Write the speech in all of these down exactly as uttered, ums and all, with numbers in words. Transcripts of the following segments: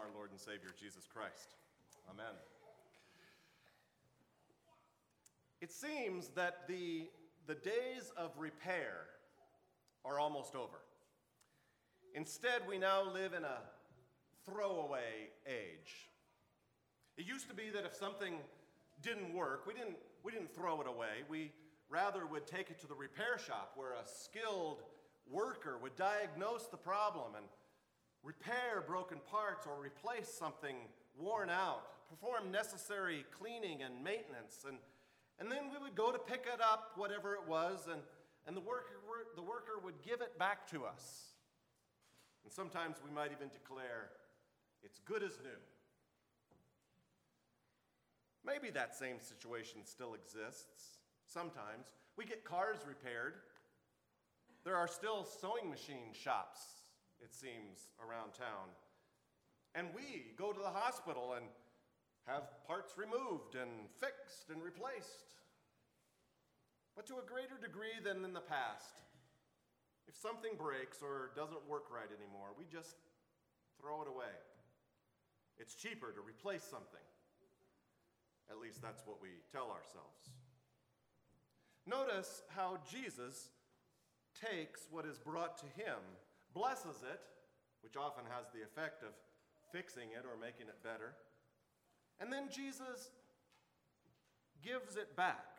our Lord and Savior, Jesus Christ. Amen. It seems that the, the days of repair are almost over. Instead, we now live in a throwaway age. It used to be that if something didn't work, we didn't, we didn't throw it away. We rather would take it to the repair shop where a skilled worker would diagnose the problem and repair broken parts or replace something worn out, perform necessary cleaning and maintenance, and, and then we would go to pick it up, whatever it was, and, and the, worker, the worker would give it back to us. And sometimes we might even declare, it's good as new. Maybe that same situation still exists. Sometimes. We get cars repaired. There are still sewing machine shops, it seems, around town. And we go to the hospital and have parts removed and fixed and replaced. But to a greater degree than in the past, if something breaks or doesn't work right anymore, we just throw it away. It's cheaper to replace something. At least that's what we tell ourselves. Notice how Jesus takes what is brought to him, blesses it, which often has the effect of fixing it or making it better, and then Jesus gives it back.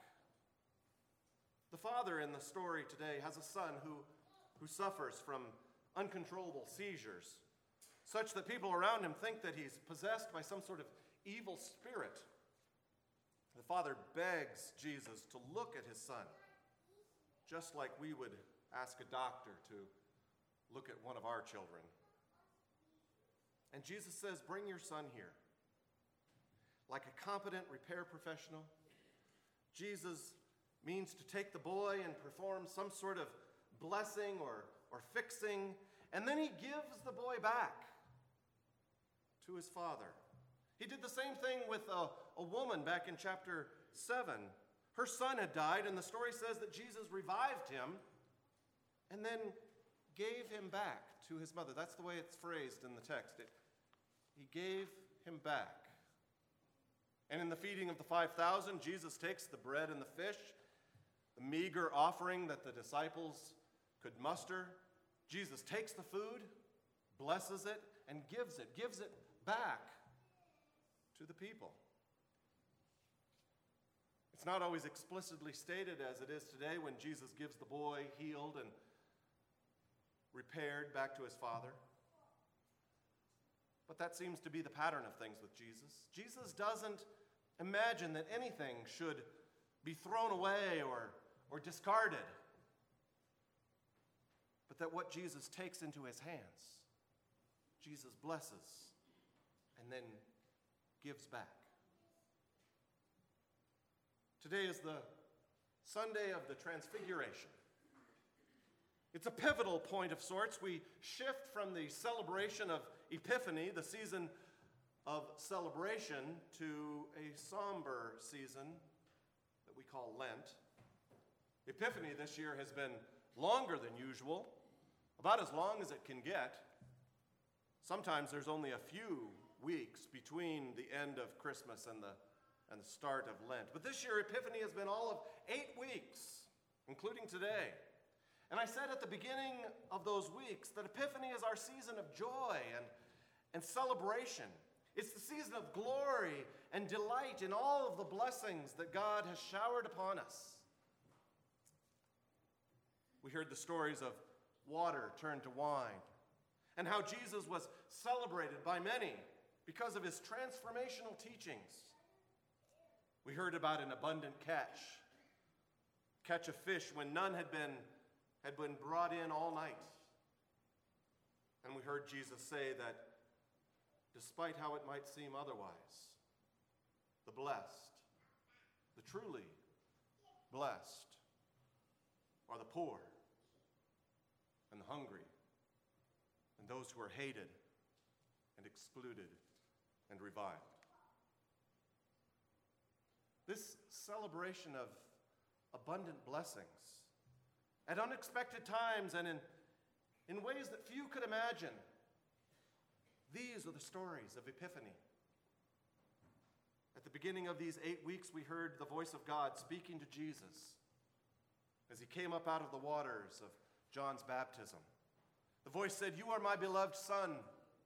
The father in the story today has a son who, who suffers from uncontrollable seizures, such that people around him think that he's possessed by some sort of evil spirit. The father begs Jesus to look at his son, just like we would ask a doctor to look at one of our children. And Jesus says, bring your son here. Like a competent repair professional, Jesus means to take the boy and perform some sort of blessing or, or fixing, and then he gives the boy back to his father. He did the same thing with a, a woman back in chapter seven. Her son had died, and the story says that Jesus revived him and then gave him back to his mother. That's the way it's phrased in the text. It, he gave him back. And in the feeding of the five thousand, Jesus takes the bread and the fish, the meager offering that the disciples could muster. Jesus takes the food, blesses it, and gives it, gives it back to the people. It's not always explicitly stated as it is today when Jesus gives the boy healed and repaired back to his father. But that seems to be the pattern of things with Jesus. Jesus doesn't imagine that anything should be thrown away or, or discarded, but that what Jesus takes into his hands, Jesus blesses and then gives back. Today is the Sunday of the Transfiguration. It's a pivotal point of sorts. We shift from the celebration of Epiphany, the season of celebration, to a somber season that we call Lent. Epiphany this year has been longer than usual, about as long as it can get. Sometimes there's only a few weeks between the end of Christmas and the, and the start of Lent. But this year, Epiphany has been all of eight weeks, including today. And I said at the beginning of those weeks that Epiphany is our season of joy and, and celebration. It's the season of glory and delight in all of the blessings that God has showered upon us. We heard the stories of water turned to wine, and how Jesus was celebrated by many because of his transformational teachings. We heard about an abundant catch, catch of fish when none had been, had been brought in all night. And we heard Jesus say that despite how it might seem otherwise, the blessed, the truly blessed, are the poor and the hungry and those who are hated and excluded and reviled. This celebration of abundant blessings at unexpected times and in, in ways that few could imagine, These are the stories of Epiphany. At the beginning of these eight weeks, we heard the voice of God speaking to Jesus as he came up out of the waters of John's baptism. The voice said, "You are my beloved Son.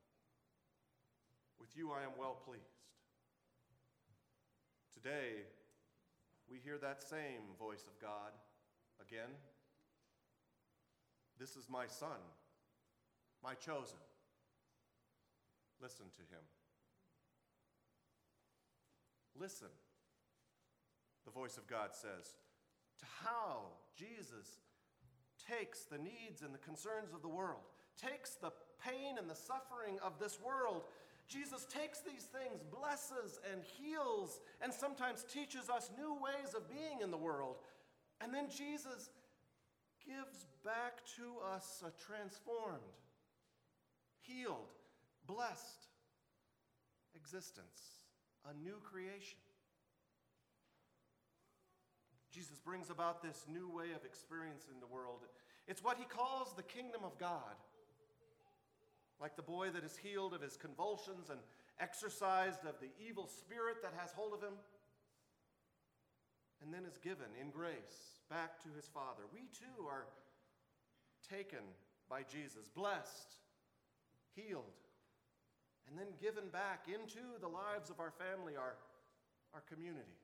With you I am well pleased." Today, we hear that same voice of God again. "This is my Son, my chosen. Listen to him." Listen, the voice of God says, to how Jesus takes the needs and the concerns of the world, takes the pain and the suffering of this world. Jesus takes these things, blesses and heals, and sometimes teaches us new ways of being in the world. And then Jesus gives back to us a transformed, healed, blessed existence. A new creation. Jesus brings about this new way of experiencing the world. It's what he calls the kingdom of God. Like the boy that is healed of his convulsions and exorcised of the evil spirit that has hold of him, and then is given in grace back to his Father. We too are taken by Jesus, blessed, healed, and then given back into the lives of our family, our, our community.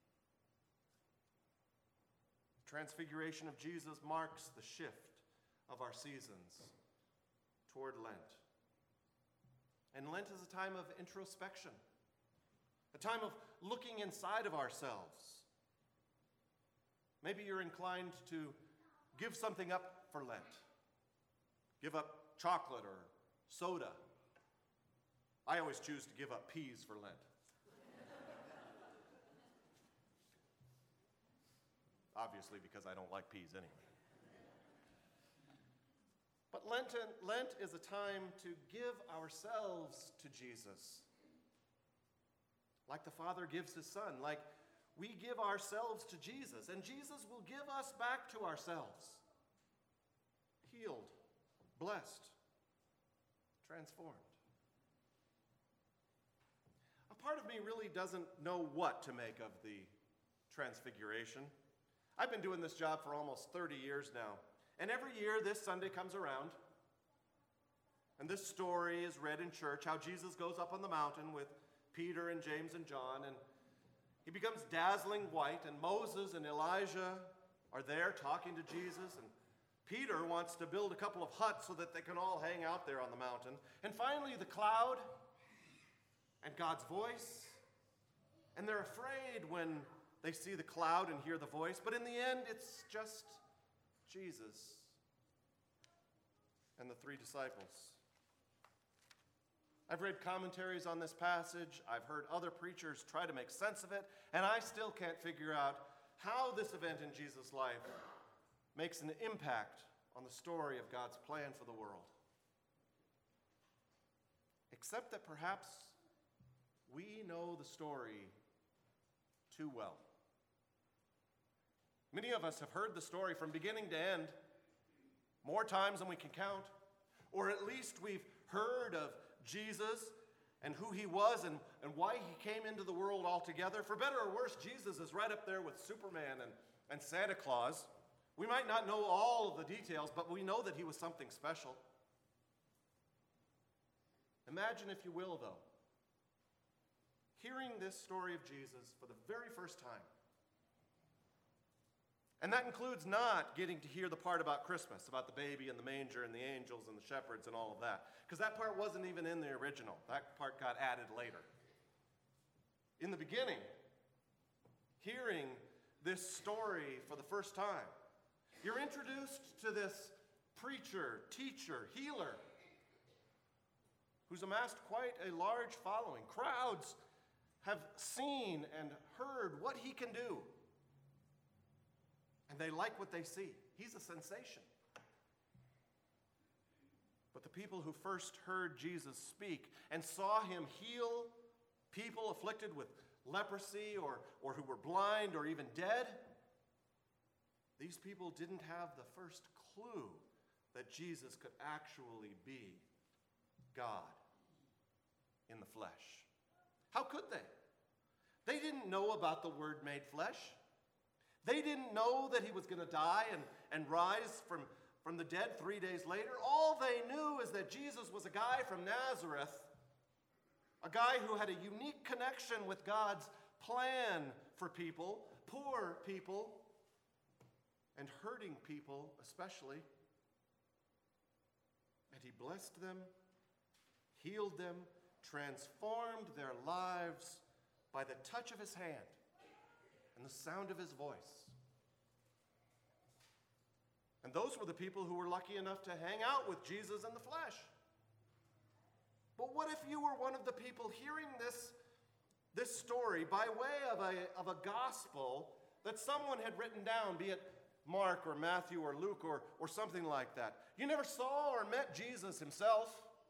The transfiguration of Jesus marks the shift of our seasons toward Lent. And Lent is a time of introspection, a time of looking inside of ourselves. Maybe you're inclined to give something up for Lent. Give up chocolate or soda. I always choose to give up peas for Lent. Obviously, because I don't like peas anyway. But Lent, Lent is a time to give ourselves to Jesus. Like the Father gives his Son, like we give ourselves to Jesus, and Jesus will give us back to ourselves. Healed, blessed, transformed. A part of me really doesn't know what to make of the Transfiguration. I've been doing this job for almost thirty years now, and every year this Sunday comes around, and this story is read in church, how Jesus goes up on the mountain with Peter and James and John, and he becomes dazzling white, and Moses and Elijah are there talking to Jesus, and Peter wants to build a couple of huts so that they can all hang out there on the mountain. And finally, the cloud and God's voice, and they're afraid when they see the cloud and hear the voice, but in the end, it's just Jesus and the three disciples. I've read commentaries on this passage. I've heard other preachers try to make sense of it, and I still can't figure out how this event in Jesus' life makes an impact on the story of God's plan for the world. Except that perhaps we know the story too well. Many of us have heard the story from beginning to end more times than we can count, or at least we've heard of Jesus and who he was and, and why he came into the world altogether. For better or worse, Jesus is right up there with Superman and, and Santa Claus. We might not know all of the details, but we know that he was something special. Imagine, if you will, though, hearing this story of Jesus for the very first time. And that includes not getting to hear the part about Christmas, about the baby and the manger and the angels and the shepherds and all of that, because that part wasn't even in the original. That part got added later. In the beginning, hearing this story for the first time, you're introduced to this preacher, teacher, healer, who's amassed quite a large following. Crowds have seen and heard what he can do, and they like what they see. He's a sensation. But the people who first heard Jesus speak and saw him heal people afflicted with leprosy or, or who were blind or even dead, these people didn't have the first clue that Jesus could actually be God. flesh. How could they? They didn't know about the Word made flesh. They didn't know that he was going to die and, and rise from, from the dead three days later. All they knew is that Jesus was a guy from Nazareth, a guy who had a unique connection with God's plan for people, poor people, and hurting people especially. And he blessed them, healed them, transformed their lives by the touch of his hand and the sound of his voice. And those were the people who were lucky enough to hang out with Jesus in the flesh. But what if you were one of the people hearing this, this story by way of a, of a gospel that someone had written down, be it Mark or Matthew or Luke or, or something like that? You never saw or met Jesus himself,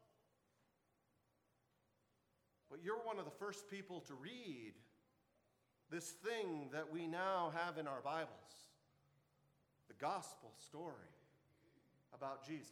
but you're one of the first people to read this thing that we now have in our Bibles, the gospel story about Jesus.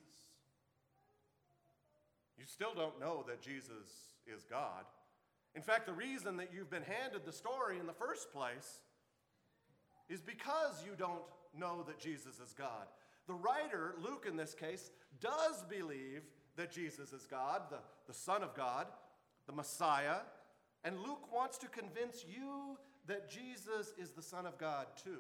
You still don't know that Jesus is God. In fact, the reason that you've been handed the story in the first place is because you don't know that Jesus is God. The writer, Luke in this case, does believe that Jesus is God, the, the Son of God, the Messiah, and Luke wants to convince you that Jesus is the Son of God too.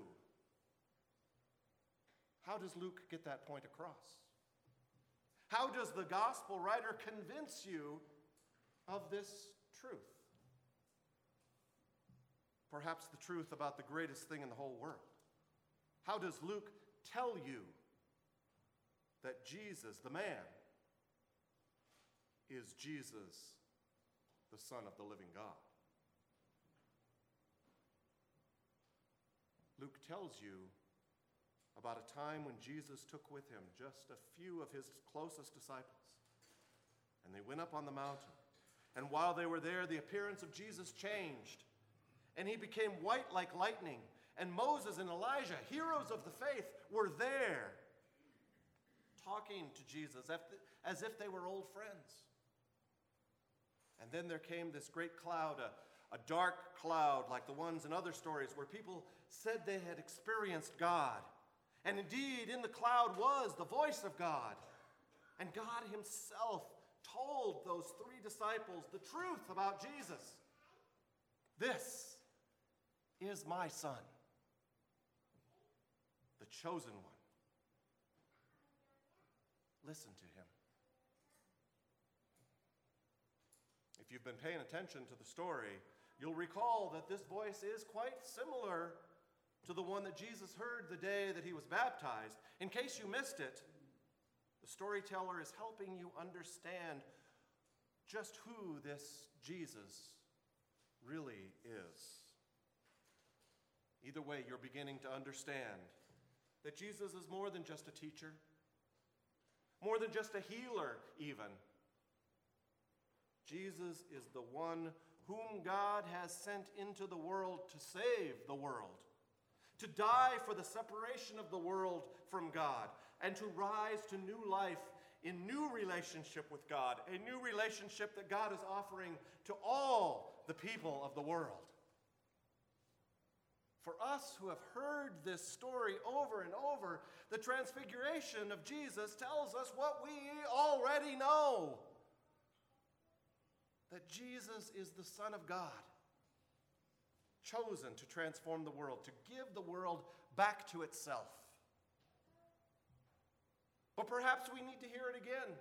How does Luke get that point across? How does the gospel writer convince you of this truth? Perhaps the truth about the greatest thing in the whole world. How does Luke tell you that Jesus, the man, is Jesus, the Son of the living God? Luke tells you about a time when Jesus took with him just a few of his closest disciples. And they went up on the mountain. And while they were there, the appearance of Jesus changed. And he became white like lightning. And Moses and Elijah, heroes of the faith, were there talking to Jesus as if they were old friends. And then there came this great cloud, a, a dark cloud like the ones in other stories where people said they had experienced God. And indeed, in the cloud was the voice of God. And God himself told those three disciples the truth about Jesus. This is my Son, the chosen one. Listen to him. If you've been paying attention to the story, you'll recall that this voice is quite similar to the one that Jesus heard the day that he was baptized. In case you missed it, the storyteller is helping you understand just who this Jesus really is. Either way, you're beginning to understand that Jesus is more than just a teacher, more than just a healer even. Jesus is the one whom God has sent into the world to save the world, to die for the separation of the world from God, and to rise to new life in new relationship with God, a new relationship that God is offering to all the people of the world. For us who have heard this story over and over, the transfiguration of Jesus tells us what we already know, that Jesus is the Son of God, chosen to transform the world, to give the world back to itself. But perhaps we need to hear it again.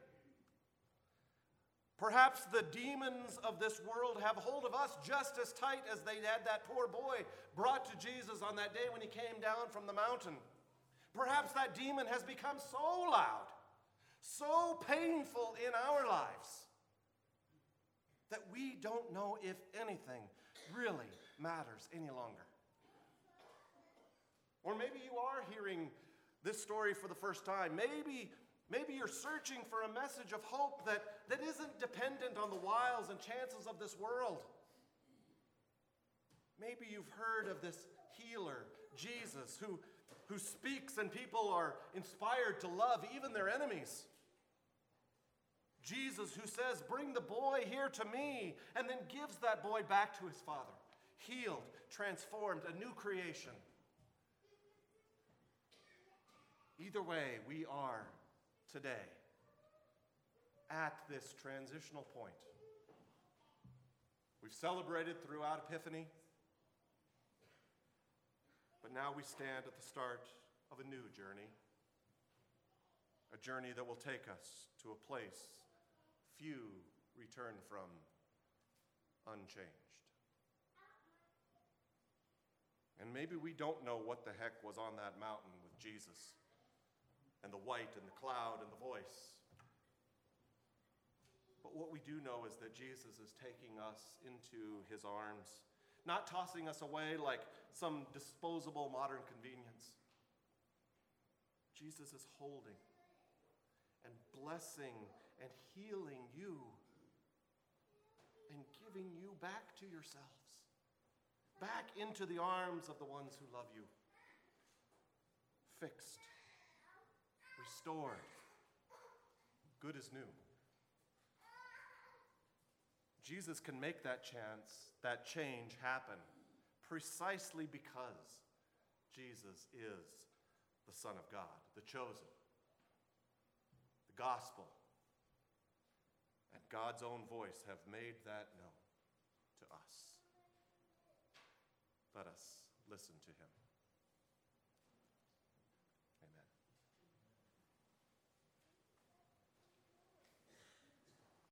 Perhaps the demons of this world have hold of us just as tight as they had that poor boy brought to Jesus on that day when he came down from the mountain. Perhaps that demon has become so loud, so painful in our lives, that we don't know if anything really matters any longer. Or maybe you are hearing this story for the first time. Maybe, maybe you're searching for a message of hope that, that isn't dependent on the wiles and chances of this world. Maybe you've heard of this healer, Jesus, who, who speaks and people are inspired to love even their enemies. Jesus who says, "Bring the boy here to me," and then gives that boy back to his father, healed, transformed, a new creation. Either way, we are today at this transitional point. We've celebrated throughout Epiphany, but now we stand at the start of a new journey, a journey that will take us to a place few return from unchanged. And maybe we don't know what the heck was on that mountain with Jesus, and the white and the cloud and the voice. But what we do know is that Jesus is taking us into his arms, not tossing us away like some disposable modern convenience. Jesus is holding and blessing and healing you and giving you back to yourselves, back into the arms of the ones who love you, fixed, restored, good as new. Jesus can make that chance, that change happen precisely because Jesus is the Son of God, the chosen, the gospel, and God's own voice have made that known to us. Let us listen to him.